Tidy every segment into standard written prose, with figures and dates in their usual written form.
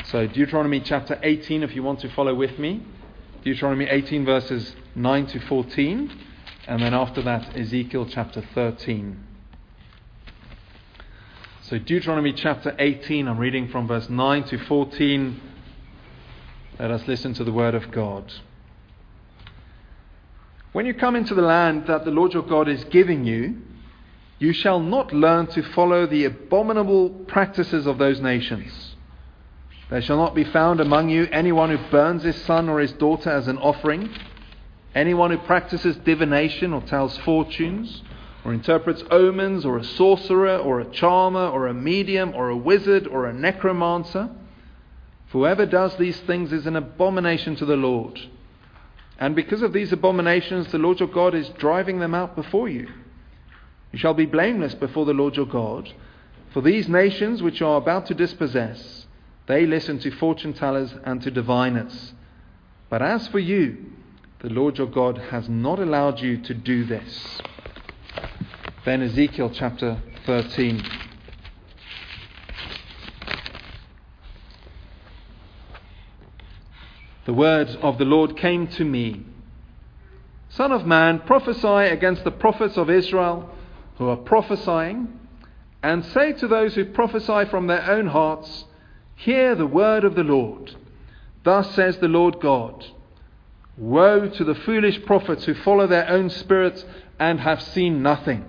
So Deuteronomy chapter 18, if you want to follow with me. Deuteronomy 18 verses 9 to 14. And then after that, Ezekiel chapter 13. So Deuteronomy chapter 18, I'm reading from verse 9 to 14. Let us listen to the word of God. When you come into the land that the Lord your God is giving you, you shall not learn to follow the abominable practices of those nations. There shall not be found among you anyone who burns his son or his daughter as an offering, anyone who practices divination or tells fortunes, or interprets omens, or a sorcerer, or a charmer, or a medium, or a wizard, or a necromancer. For whoever does these things is an abomination to the Lord. And because of these abominations, the Lord your God is driving them out before you. You shall be blameless before the Lord your God, for these nations which you are about to dispossess, they listen to fortune tellers and to diviners. But as for you, the Lord your God has not allowed you to do this. Then Ezekiel chapter 13. The word of the Lord came to me. Son of man, prophesy against the prophets of Israel who are prophesying, and say to those who prophesy from their own hearts, hear the word of the Lord. Thus says the Lord God, woe to the foolish prophets who follow their own spirits and have seen nothing.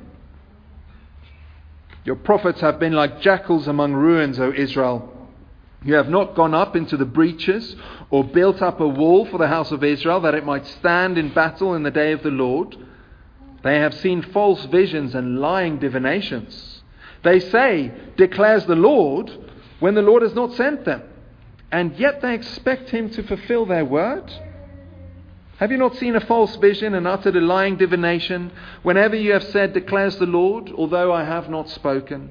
Your prophets have been like jackals among ruins, O Israel. You have not gone up into the breaches or built up a wall for the house of Israel that it might stand in battle in the day of the Lord. They have seen false visions and lying divinations. They say, declares the Lord, when the Lord has not sent them, and yet they expect him to fulfill their word? Have you not seen a false vision and uttered a lying divination whenever you have said, declares the Lord, although I have not spoken?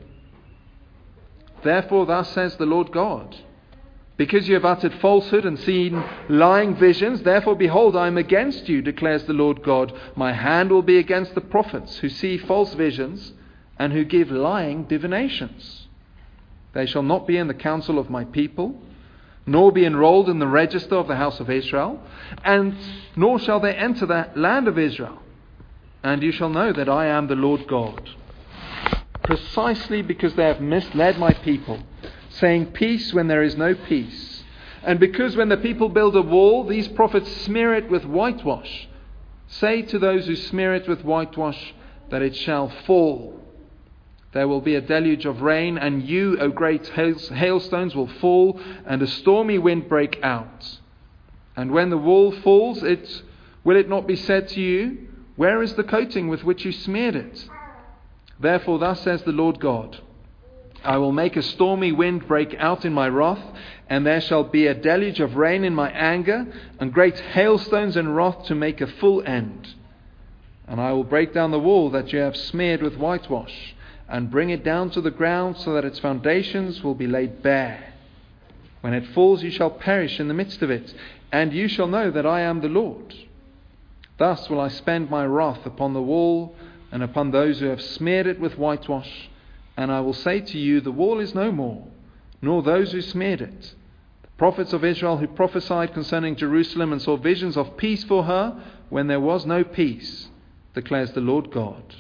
Therefore thus says the Lord God, because you have uttered falsehood and seen lying visions, therefore behold, I am against you, declares the Lord God. My hand will be against the prophets who see false visions and who give lying divinations. They shall not be in the council of my people, nor be enrolled in the register of the house of Israel, and nor shall they enter the land of Israel. And you shall know that I am the Lord God. Precisely because they have misled my people, saying peace when there is no peace. And because when the people build a wall, these prophets smear it with whitewash. Say to those who smear it with whitewash that it shall fall. There will be a deluge of rain, and you, O great hailstones, will fall, and a stormy wind break out. And when the wall falls, will it not be said to you, where is the coating with which you smeared it? Therefore thus says the Lord God, I will make a stormy wind break out in my wrath, and there shall be a deluge of rain in my anger, and great hailstones in wrath to make a full end. And I will break down the wall that you have smeared with whitewash, and bring it down to the ground so that its foundations will be laid bare. When it falls, you shall perish in the midst of it, and you shall know that I am the Lord. Thus will I spend my wrath upon the wall and upon those who have smeared it with whitewash, and I will say to you, the wall is no more, nor those who smeared it. The prophets of Israel who prophesied concerning Jerusalem and saw visions of peace for her when there was no peace, declares the Lord God.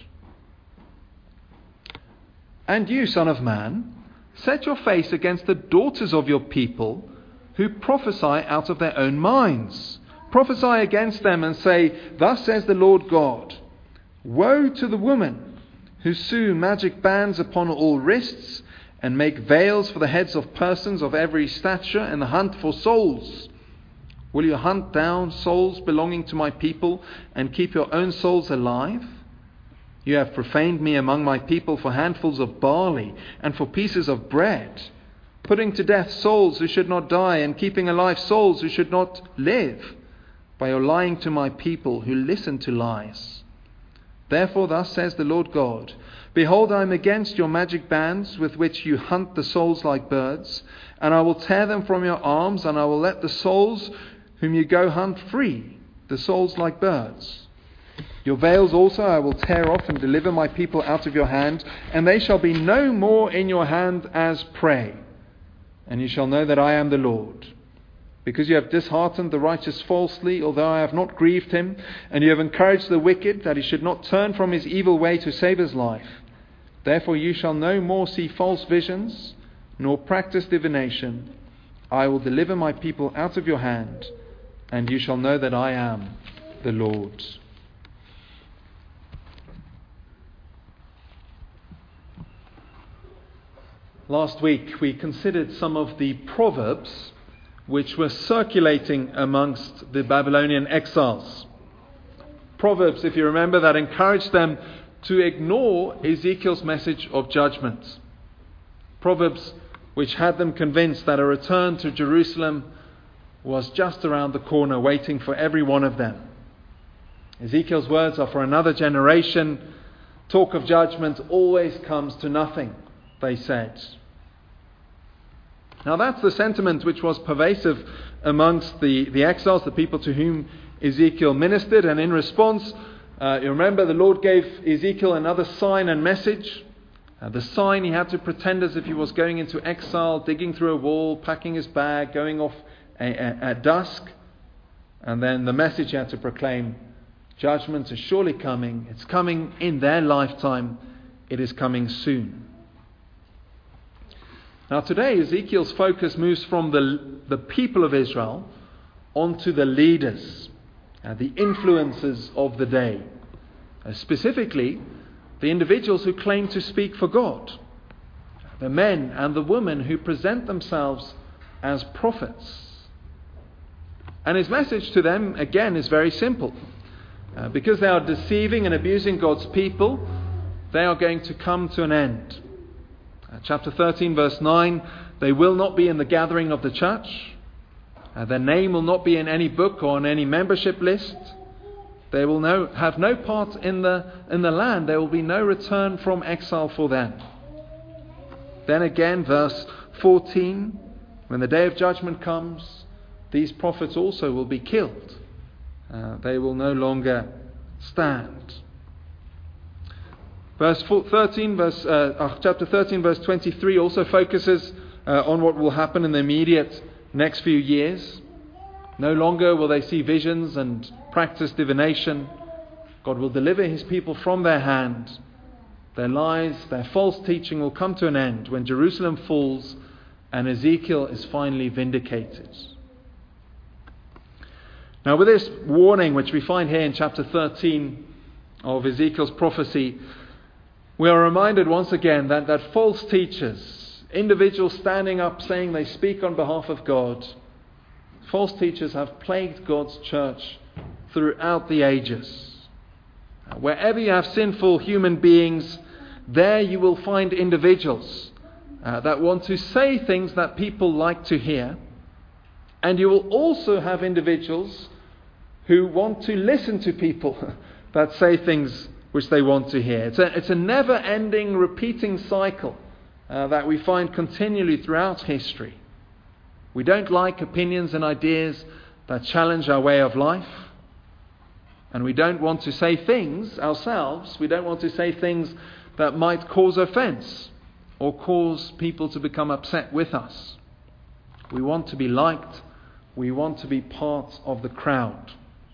And you, son of man, set your face against the daughters of your people who prophesy out of their own minds. Prophesy against them and say, thus says the Lord God, woe to the woman who sew magic bands upon all wrists and make veils for the heads of persons of every stature in the hunt for souls. Will you hunt down souls belonging to my people and keep your own souls alive? You have profaned me among my people for handfuls of barley and for pieces of bread, putting to death souls who should not die and keeping alive souls who should not live, by your lying to my people who listen to lies. Therefore thus says the Lord God, behold, I am against your magic bands with which you hunt the souls like birds, and I will tear them from your arms, and I will let the souls whom you go hunt free, the souls like birds. Your veils also I will tear off and deliver my people out of your hand, and they shall be no more in your hand as prey. and you shall know that I am the Lord. Because you have disheartened the righteous falsely, although I have not grieved him, and you have encouraged the wicked, that he should not turn from his evil way to save his life. Therefore you shall no more see false visions, nor practice divination. I will deliver my people out of your hand, and you shall know that I am the Lord. Last week we considered some of the proverbs which were circulating amongst the Babylonian exiles. Proverbs, if you remember, that encouraged them to ignore Ezekiel's message of judgment. Proverbs which had them convinced that a return to Jerusalem was just around the corner, waiting for every one of them. Ezekiel's words are for another generation. Talk of judgment always comes to nothing, they said. Now that's the sentiment which was pervasive amongst the exiles, the people to whom Ezekiel ministered. And in response, you remember the Lord gave Ezekiel another sign and message. The sign, he had to pretend as if he was going into exile, digging through a wall, packing his bag, going off at dusk. And then the message he had to proclaim, judgment is surely coming. It's coming in their lifetime. It is coming soon. Now today, Ezekiel's focus moves from the people of Israel onto the leaders, the influencers of the day. Specifically, the individuals who claim to speak for God. The men and the women who present themselves as prophets. And his message to them, again, is very simple. Because they are deceiving and abusing God's people, they are going to come to an end. Chapter 13, verse 9, they will not be in the gathering of the church. Their name will not be in any book or on any membership list. They will have no part in the land. There will be no return from exile for them. Then again, verse 14, when the day of judgment comes, these prophets also will be killed. They will no longer stand. Chapter 13, verse 23 also focuses on what will happen in the immediate next few years. No longer will they see visions and practice divination. God will deliver his people from their hand. Their lies, their false teaching will come to an end when Jerusalem falls and Ezekiel is finally vindicated. Now with this warning which we find here in chapter 13 of Ezekiel's prophecy, we are reminded once again that false teachers, individuals standing up saying they speak on behalf of God, false teachers have plagued God's church throughout the ages. Wherever you have sinful human beings, there you will find individuals that want to say things that people like to hear. And you will also have individuals who want to listen to people that say things which they want to hear. It's a never-ending, repeating cycle that we find continually throughout history. We don't like opinions and ideas that challenge our way of life. And we don't want to say things ourselves. We don't want to say things that might cause offense or cause people to become upset with us. We want to be liked. We want to be part of the crowd.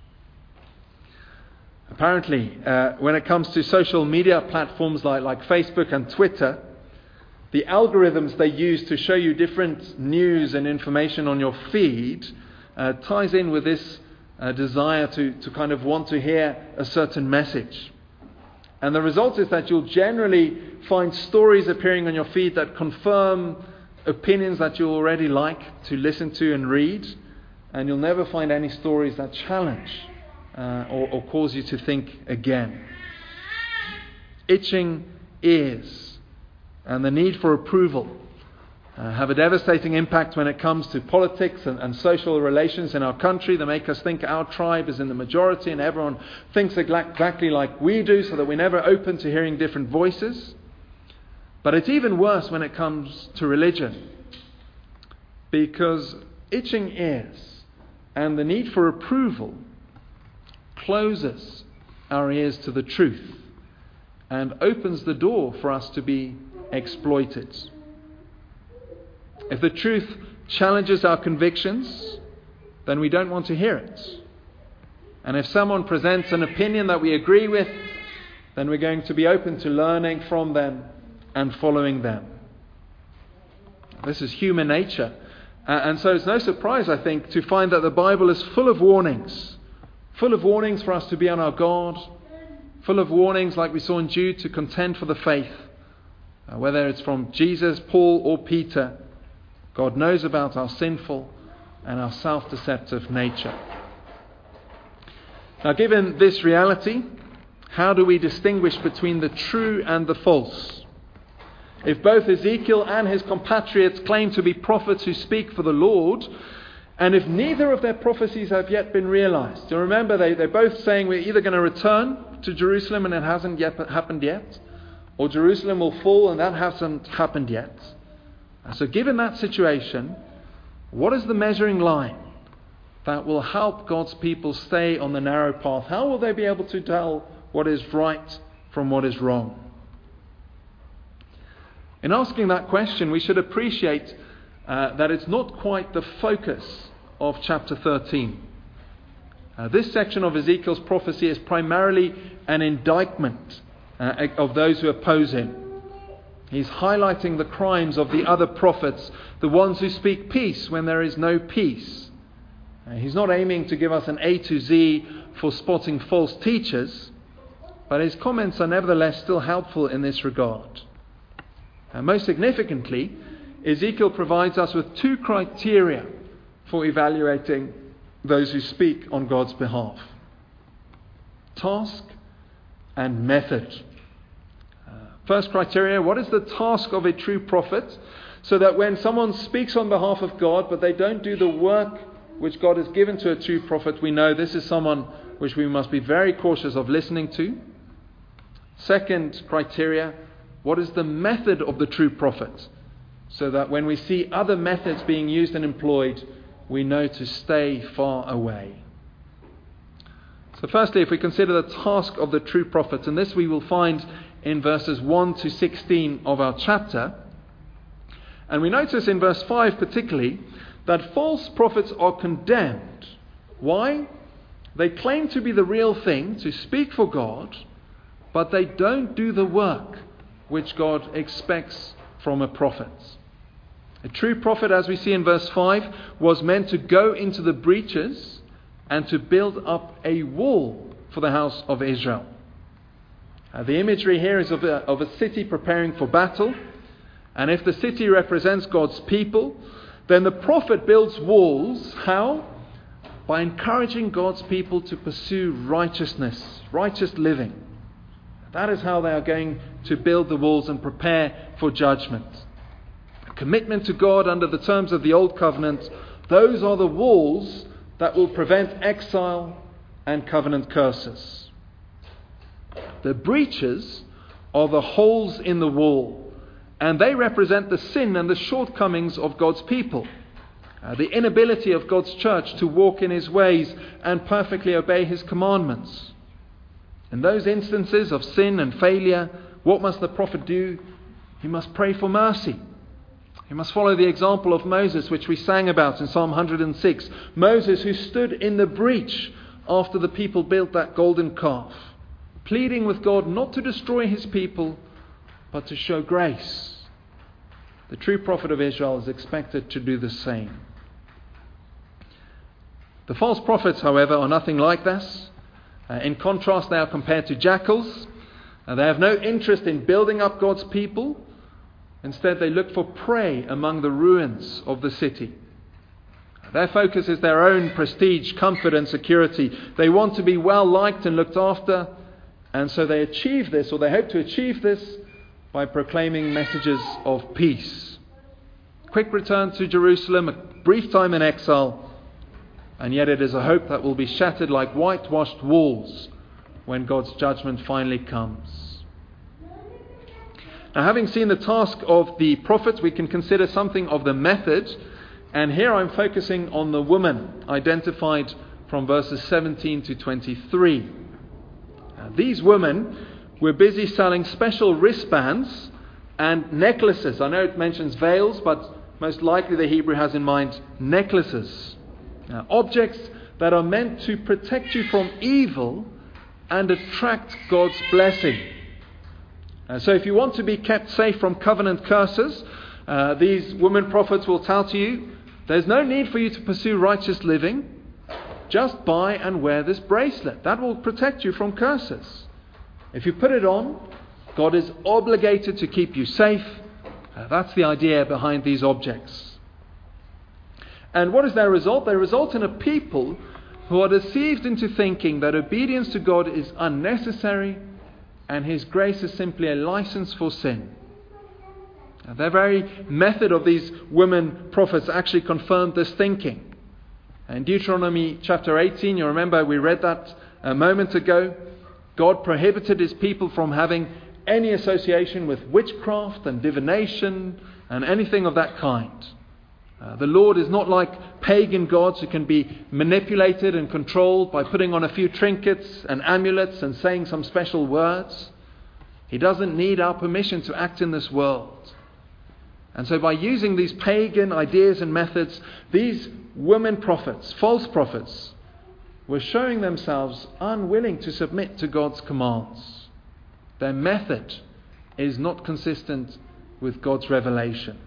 Apparently, when it comes to social media platforms like Facebook and Twitter, the algorithms they use to show you different news and information on your feed ties in with this desire to kind of want to hear a certain message. And the result is that you'll generally find stories appearing on your feed that confirm opinions that you already like to listen to and read, and you'll never find any stories that challenge or cause you to think again. Itching ears and the need for approval have a devastating impact when it comes to politics and social relations in our country. They make us think our tribe is in the majority and everyone thinks exactly like we do, so that we're never open to hearing different voices. But it's even worse when it comes to religion, because itching ears and the need for approval closes our ears to the truth and opens the door for us to be exploited. If the truth challenges our convictions, then we don't want to hear it. And if someone presents an opinion that we agree with, then we're going to be open to learning from them and following them. This is human nature. And so it's no surprise, I think, to find that the Bible is full of warnings for us to be on our guard, full of warnings, like we saw in Jude, to contend for the faith. Whether it's from Jesus, Paul, or Peter, God knows about our sinful and our self-deceptive nature. Now, given this reality, how do we distinguish between the true and the false? If both Ezekiel and his compatriots claim to be prophets who speak for the Lord, and if neither of their prophecies have yet been realized, you remember they're both saying we're either going to return to Jerusalem and it hasn't yet happened yet, or Jerusalem will fall and that hasn't happened yet. So given that situation, what is the measuring line that will help God's people stay on the narrow path? How will they be able to tell what is right from what is wrong? In asking that question, we should appreciate that it's not quite the focus of chapter 13. This section of Ezekiel's prophecy is primarily an indictment of those who oppose him. He's highlighting the crimes of the other prophets, the ones who speak peace when there is no peace. He's not aiming to give us an A to Z for spotting false teachers, but his comments are nevertheless still helpful in this regard. Most significantly, Ezekiel provides us with two criteria for evaluating those who speak on God's behalf: task and method. First criteria, what is the task of a true prophet? So that when someone speaks on behalf of God, but they don't do the work which God has given to a true prophet, we know this is someone which we must be very cautious of listening to. Second criteria, what is the method of the true prophet? So that when we see other methods being used and employed, we know to stay far away. So firstly, if we consider the task of the true prophet, and this we will find in verses 1 to 16 of our chapter, and we notice in verse 5 particularly that false prophets are condemned. Why? They claim to be the real thing, to speak for God, but they don't do the work which God expects from a prophet. A true prophet, as we see in verse 5, was meant to go into the breaches and to build up a wall for the house of Israel. The imagery here is of a city preparing for battle, and if the city represents God's people, then the prophet builds walls. How? By encouraging God's people to pursue righteousness, righteous living. That is how they are going to build the walls and prepare for judgment. A commitment to God under the terms of the Old Covenant, those are the walls that will prevent exile and covenant curses. The breaches are the holes in the wall, and they represent the sin and the shortcomings of God's people. The inability of God's church to walk in His ways and perfectly obey His commandments. In those instances of sin and failure, what must the prophet do? He must pray for mercy. He must follow the example of Moses, which we sang about in Psalm 106. Moses, who stood in the breach after the people built that golden calf, pleading with God not to destroy his people, but to show grace. The true prophet of Israel is expected to do the same. The false prophets, however, are nothing like this. In contrast, they are compared to jackals. They have no interest in building up God's people. Instead, they look for prey among the ruins of the city. Their focus is their own prestige, comfort and security. They want to be well liked and looked after, and so they achieve this, or they hope to achieve this, by proclaiming messages of peace. Quick return to Jerusalem, a brief time in exile, and yet it is a hope that will be shattered like whitewashed walls when God's judgment finally comes. Now, having seen the task of the prophets, we can consider something of the method. And here I'm focusing on the woman identified from verses 17 to 23. These women were busy selling special wristbands and necklaces. I know it mentions veils, but most likely the Hebrew has in mind necklaces. Objects that are meant to protect you from evil and attract God's blessing. So if you want to be kept safe from covenant curses, these women prophets will tell to you, there's no need for you to pursue righteous living. Just buy and wear this bracelet. That will protect you from curses. If you put it on, God is obligated to keep you safe. That's the idea behind these objects. And what is their result? They result in a people who are deceived into thinking that obedience to God is unnecessary and His grace is simply a license for sin. The very method of these women prophets actually confirmed this thinking. In Deuteronomy chapter 18, you remember we read that a moment ago, God prohibited His people from having any association with witchcraft and divination and anything of that kind. The Lord is not like pagan gods who can be manipulated and controlled by putting on a few trinkets and amulets and saying some special words. He doesn't need our permission to act in this world. And so by using these pagan ideas and methods, these women prophets, false prophets, were showing themselves unwilling to submit to God's commands. Their method is not consistent with God's revelation.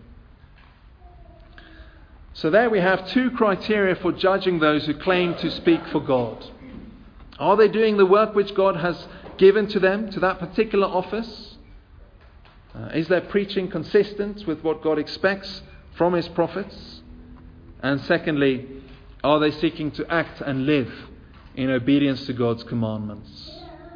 So there we have two criteria for judging those who claim to speak for God. Are they doing the work which God has given to them, to that particular office? Is their preaching consistent with what God expects from His prophets? And secondly, are they seeking to act and live in obedience to God's commandments?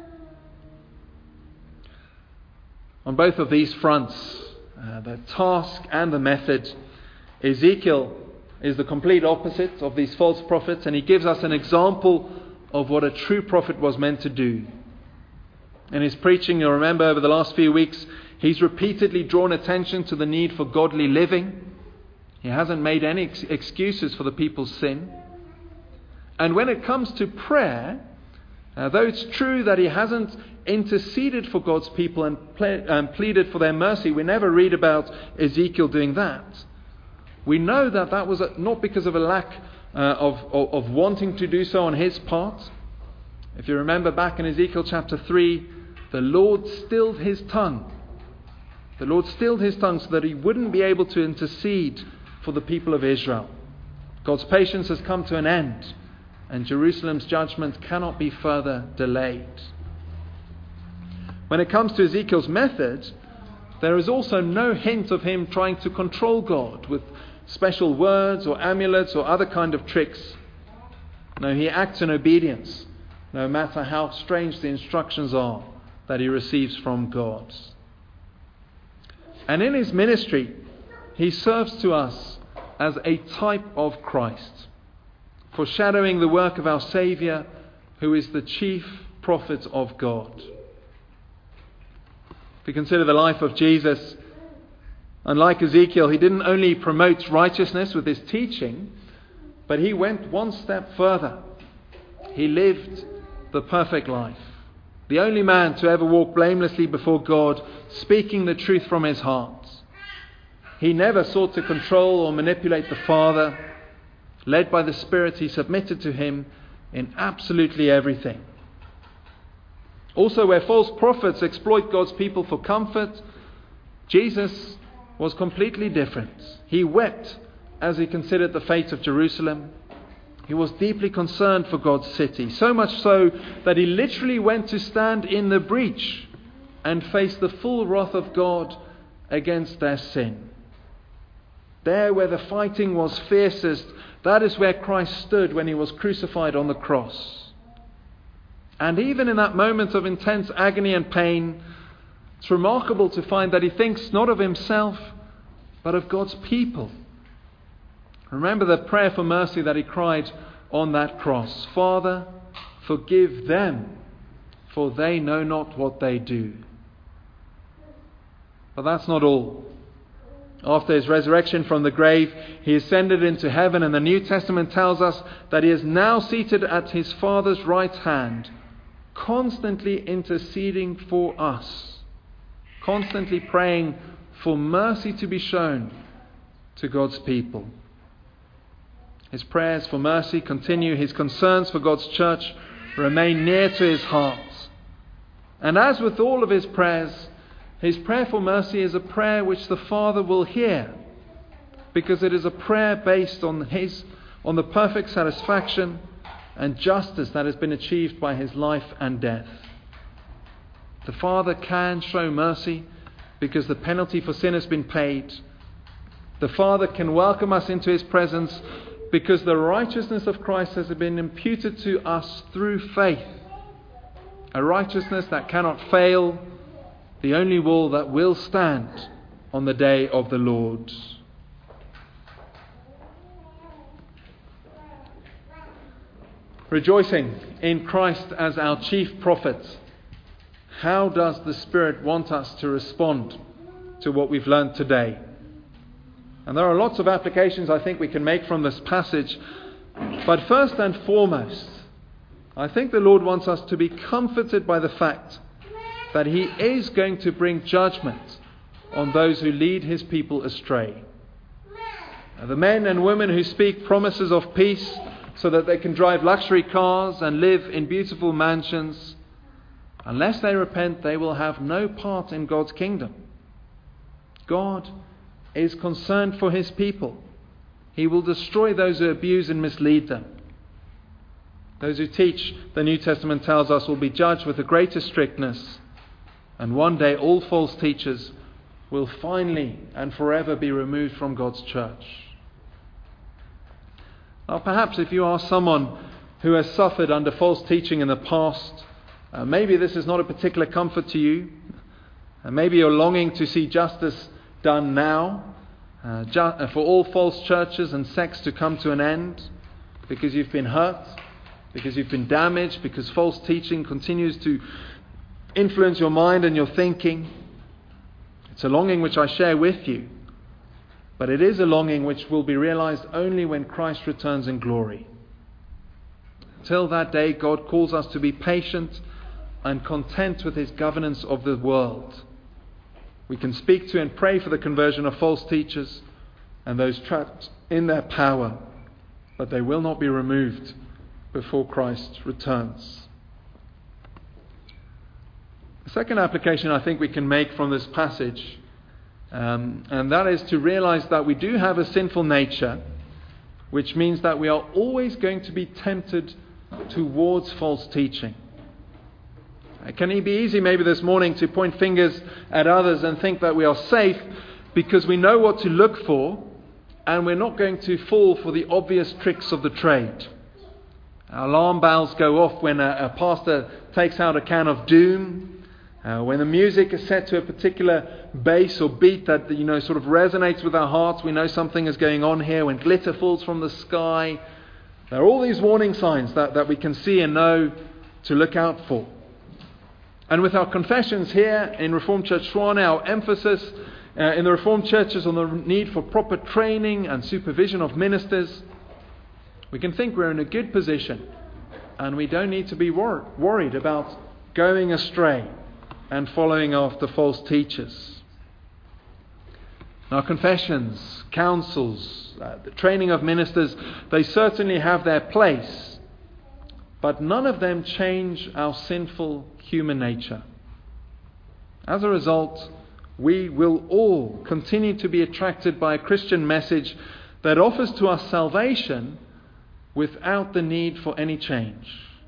On both of these fronts, the task and the method, Ezekiel is the complete opposite of these false prophets, and he gives us an example of what a true prophet was meant to do. In his preaching, you'll remember over the last few weeks, he's repeatedly drawn attention to the need for godly living. He hasn't made any excuses for the people's sin. And when it comes to prayer, though it's true that he hasn't interceded for God's people and pleaded for their mercy, we never read about Ezekiel doing that. We know that that was not because of a lack of wanting to do so on his part. If you remember back in Ezekiel chapter 3, the Lord stilled his tongue. The Lord stilled his tongue so that he wouldn't be able to intercede for the people of Israel. God's patience has come to an end, and Jerusalem's judgment cannot be further delayed. When it comes to Ezekiel's method, there is also no hint of him trying to control God with special words or amulets or other kind of tricks. No, he acts in obedience, no matter how strange the instructions are that he receives from God. And in his ministry, he serves to us as a type of Christ, foreshadowing the work of our Saviour, who is the chief prophet of God. If we consider the life of Jesus, unlike Ezekiel, he didn't only promote righteousness with his teaching, but he went one step further. He lived the perfect life. The only man to ever walk blamelessly before God, speaking the truth from his heart. He never sought to control or manipulate the Father. Led by the Spirit, he submitted to him in absolutely everything. Also, where false prophets exploit God's people for comfort, Jesus was completely different. He wept as he considered the fate of Jerusalem. He was deeply concerned for God's city, so much so that he literally went to stand in the breach and face the full wrath of God against their sin. There where the fighting was fiercest, that is where Christ stood when he was crucified on the cross. And even in that moment of intense agony and pain, it's remarkable to find that he thinks not of himself, but of God's people. Remember the prayer for mercy that he cried on that cross. Father, forgive them, for they know not what they do. But that's not all. After his resurrection from the grave, he ascended into heaven, and the New Testament tells us that he is now seated at his Father's right hand, constantly interceding for us, constantly praying for mercy to be shown to God's people. His prayers for mercy continue. His concerns for God's church remain near to his heart. And as with all of his prayers, his prayer for mercy is a prayer which the Father will hear, because it is a prayer based on the perfect satisfaction and justice that has been achieved by his life and death. The Father can show mercy because the penalty for sin has been paid. The Father can welcome us into his presence because the righteousness of Christ has been imputed to us through faith. A righteousness that cannot fail, the only wall that will stand on the day of the Lord. Rejoicing in Christ as our chief prophet, how does the Spirit want us to respond to what we've learned today? And there are lots of applications I think we can make from this passage. But first and foremost, I think the Lord wants us to be comforted by the fact that he is going to bring judgment on those who lead his people astray. Now, the men and women who speak promises of peace so that they can drive luxury cars and live in beautiful mansions, unless they repent, they will have no part in God's kingdom. God is concerned for his people. He will destroy those who abuse and mislead them. Those who teach, the New Testament tells us, will be judged with the greatest strictness. And one day all false teachers will finally and forever be removed from God's church. Now perhaps if you are someone who has suffered under false teaching in the past, maybe this is not a particular comfort to you. Maybe you're longing to see justice done now, for all false churches and sects to come to an end, because you've been hurt, because you've been damaged, because false teaching continues to influence your mind and your thinking. It's a longing which I share with you, but it is a longing which will be realized only when Christ returns in glory. Till that day, God calls us to be patient and content with his governance of the world. We can speak to and pray for the conversion of false teachers and those trapped in their power, but they will not be removed before Christ returns. The second application I think we can make from this passage, and that is to realize that we do have a sinful nature, which means that we are always going to be tempted towards false teaching. Can it be easy maybe this morning to point fingers at others and think that we are safe because we know what to look for and we're not going to fall for the obvious tricks of the trade? Alarm bells go off when a pastor takes out a can of doom. When the music is set to a particular bass or beat that sort of resonates with our hearts, we know something is going on here. When glitter falls from the sky, there are all these warning signs that we can see and know to look out for. And with our confessions here in Reformed Church Swan, our emphasis in the Reformed churches on the need for proper training and supervision of ministers, we can think we're in a good position and we don't need to be worried about going astray and following after false teachers. Our confessions, councils, the training of ministers, they certainly have their place, but none of them change our sinful human nature. As a result, we will all continue to be attracted by a Christian message that offers to us salvation without the need for any change.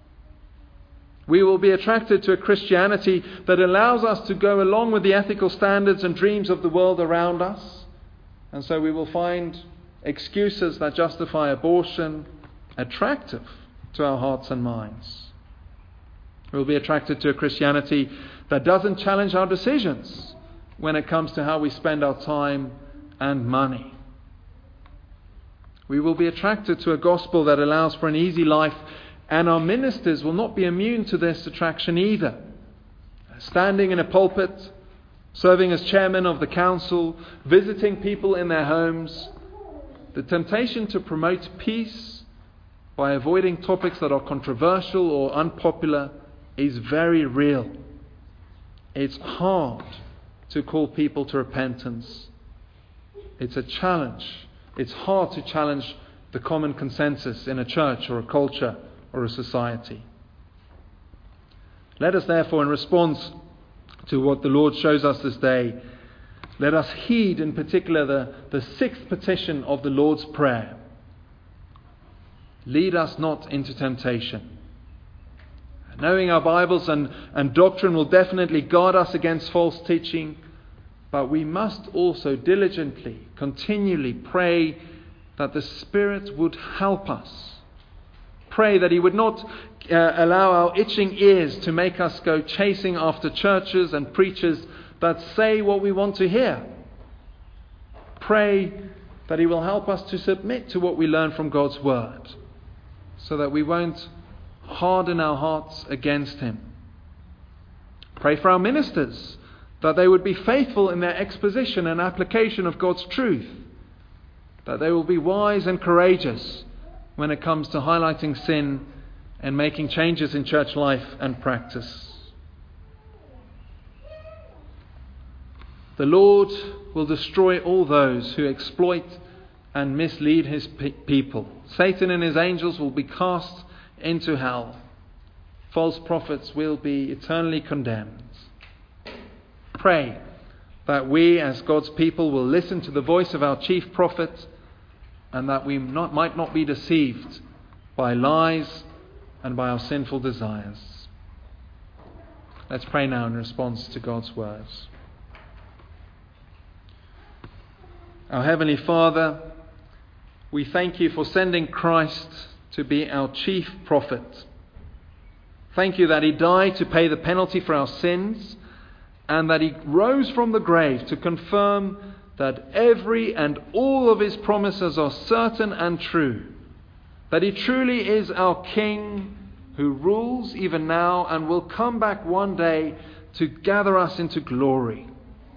We will be attracted to a Christianity that allows us to go along with the ethical standards and dreams of the world around us. And so we will find excuses that justify abortion attractive to our hearts and minds. We'll be attracted to a Christianity that doesn't challenge our decisions when it comes to how we spend our time and money. We will be attracted to a gospel that allows for an easy life, and our ministers will not be immune to this attraction either. Standing in a pulpit, serving as chairman of the council, visiting people in their homes, the temptation to promote peace by avoiding topics that are controversial or unpopular is very real. It's hard to call people to repentance. It's a challenge. It's hard to challenge the common consensus in a church or a culture or a society. Let us therefore, in response to what the Lord shows us this day, let us heed in particular the sixth petition of the Lord's Prayer. Lead us not into temptation. Knowing our Bibles and doctrine will definitely guard us against false teaching, but we must also diligently, continually pray that the Spirit would help us. Pray that He would not allow our itching ears to make us go chasing after churches and preachers that say what we want to hear. Pray that He will help us to submit to what we learn from God's Word, so that we won't harden our hearts against Him. Pray for our ministers, that they would be faithful in their exposition and application of God's truth, that they will be wise and courageous when it comes to highlighting sin and making changes in church life and practice. The Lord will destroy all those who exploit and mislead His people. Satan and his angels will be cast into hell. False prophets will be eternally condemned. Pray that we as God's people will listen to the voice of our chief prophet, and that we might not be deceived by lies and by our sinful desires. Let's pray now in response to God's words. Our Heavenly Father, we thank You for sending Christ to be our chief prophet. Thank You that He died to pay the penalty for our sins, and that He rose from the grave to confirm that every and all of His promises are certain and true. That He truly is our King who rules even now and will come back one day to gather us into glory.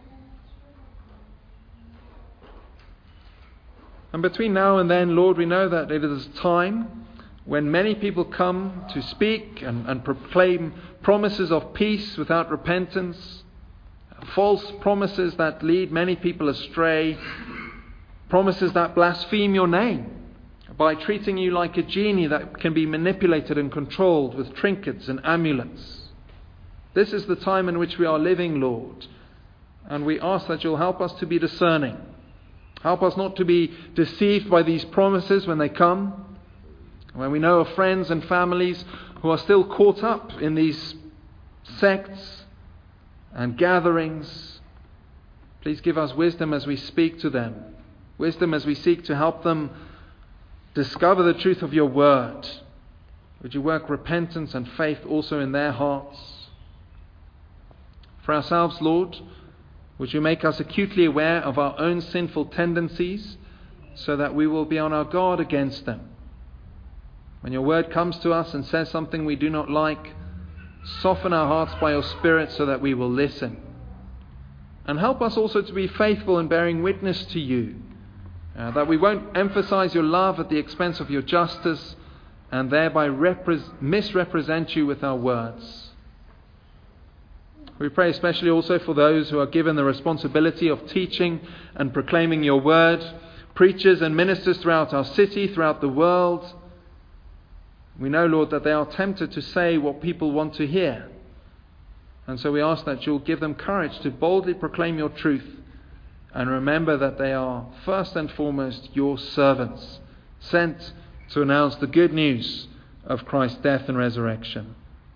And between now and then, Lord, we know that it is a time when many people come to speak and proclaim promises of peace without repentance, false promises that lead many people astray, promises that blaspheme Your name by treating You like a genie that can be manipulated and controlled with trinkets and amulets. This is the time in which we are living, Lord, and we ask that You'll help us to be discerning. Help us not to be deceived by these promises when they come. When we know of friends and families who are still caught up in these sects and gatherings, please give us wisdom as we speak to them. Wisdom as we seek to help them discover the truth of Your word. Would You work repentance and faith also in their hearts? For ourselves, Lord, would You make us acutely aware of our own sinful tendencies, so that we will be on our guard against them. When Your word comes to us and says something we do not like, soften our hearts by Your Spirit so that we will listen. And help us also to be faithful in bearing witness to You, that we won't emphasize Your love at the expense of Your justice and thereby misrepresent You with our words. We pray especially also for those who are given the responsibility of teaching and proclaiming Your word, preachers and ministers throughout our city, throughout the world. We know, Lord, that they are tempted to say what people want to hear. And so we ask that You'll give them courage to boldly proclaim Your truth, and remember that they are first and foremost Your servants, sent to announce the good news of Christ's death and resurrection.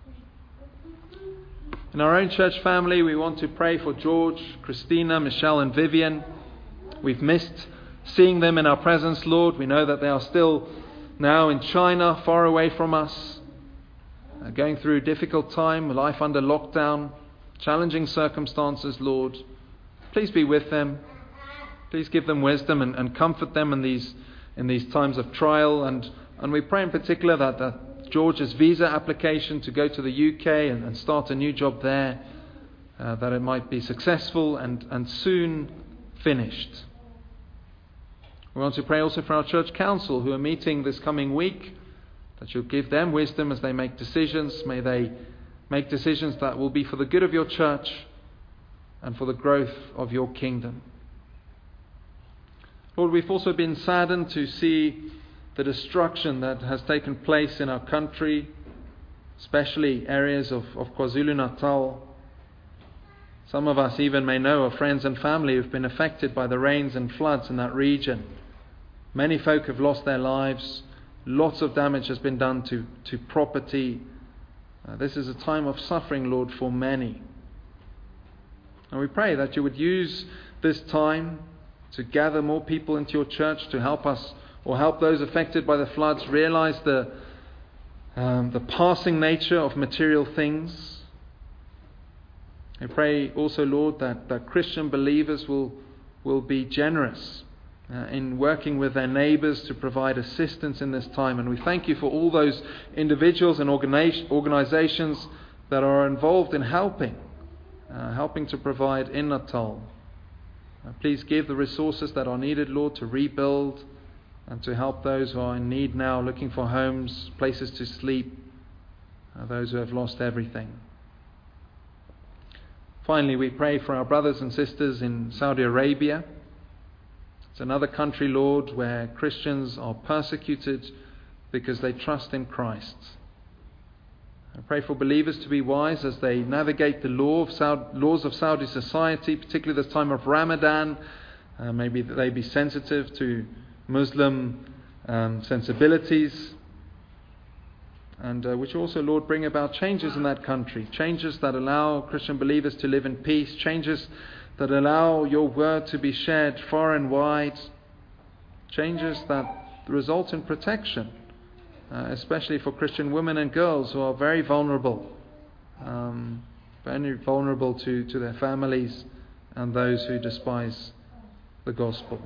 In our own church family, we want to pray for George, Christina, Michelle and Vivian. We've missed seeing them in our presence, Lord. We know that they are still now in China, far away from us, going through a difficult time, life under lockdown, challenging circumstances, Lord. Please be with them. Please give them wisdom and comfort them in these times of trial. And we pray in particular that George's visa application to go to the UK and start a new job there, that it might be successful and soon finished. We want to pray also for our church council who are meeting this coming week, that You'll give them wisdom as they make decisions. May they make decisions that will be for the good of Your church and for the growth of Your kingdom. Lord, we've also been saddened to see the destruction that has taken place in our country, especially areas of KwaZulu-Natal. Some of us even may know of friends and family who've been affected by the rains and floods in that region. Many folk have lost their lives. Lots of damage has been done to property. This is a time of suffering, Lord, for many. And we pray that you would use this time to gather more people into your church to help us, or help those affected by the floods, realize the passing nature of material things. I pray also, Lord, that Christian believers will be generous in working with their neighbours to provide assistance in this time. And we thank you for all those individuals and organisations that are involved in helping to provide in Natal. Please give the resources that are needed, Lord, to rebuild and to help those who are in need now, looking for homes, places to sleep, those who have lost everything. Finally, we pray for our brothers and sisters in Saudi Arabia. It's another country, Lord, where Christians are persecuted because they trust in Christ. I pray for believers to be wise as they navigate the laws of Saudi society, particularly this time of Ramadan. Maybe they be sensitive to Muslim sensibilities, and which also, Lord, bring about changes in that country, changes that allow Christian believers to live in peace, changes that allow your word to be shared far and wide, changes that result in protection, especially for Christian women and girls who are very vulnerable to their families and those who despise the gospel.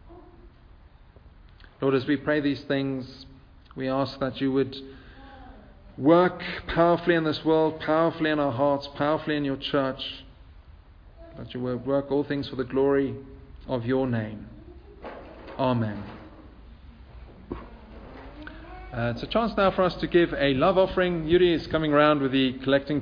Lord, as we pray these things, we ask that you would work powerfully in this world, powerfully in our hearts, powerfully in your church, that you would work all things for the glory of your name. Amen. It's a chance now for us to give a love offering. Yuri is coming around with the collecting